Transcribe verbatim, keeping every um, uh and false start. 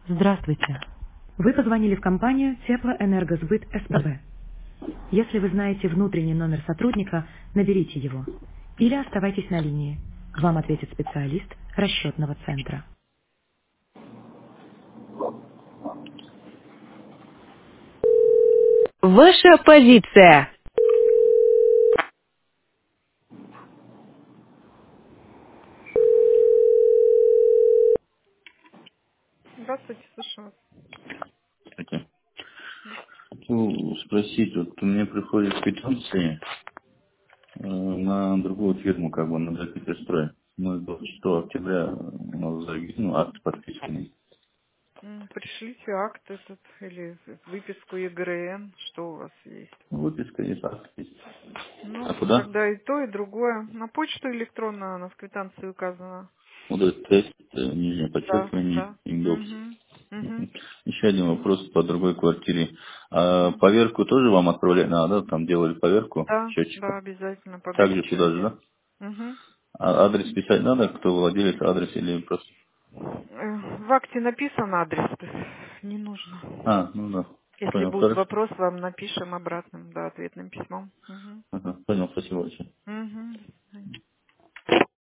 Здравствуйте. Вы позвонили в компанию Теплоэнергосбыт СПБ. Если вы знаете внутренний номер сотрудника, наберите его. Или оставайтесь на линии. Вам ответит специалист расчетного центра. Ваша позиция. Здравствуйте, слушаю вас. Кстати, хотел спросить, вот у меня приходят квитанции э, на другую фирму, как бы на Драгпетерстрой. Мы двадцать шестого октября у нас зарегистрирован акт подписанный. М, Пришлите акт этот или выписку ЕГРН, что у вас есть. Ну, выписка есть, акт есть. А Ну, куда? тогда и то, и другое. На почту электронную у нас квитанция указана. Вот этот тест, э, нижнее Да, подчеркивание, да. индекс. Угу. Угу. Еще один вопрос по другой квартире. А Угу. поверку тоже вам отправлять надо, да? Там делали поверку Да, да, счетчика. обязательно по Также туда же, горячности. да? Угу. А адрес писать надо, кто владелец адрес или просто... В акте написан адрес, то есть не нужно. А, ну да. Если Понял, будет хорошо. вопрос, вам напишем обратным, да, ответным письмом. Угу. Ага, понял, спасибо большое. Угу.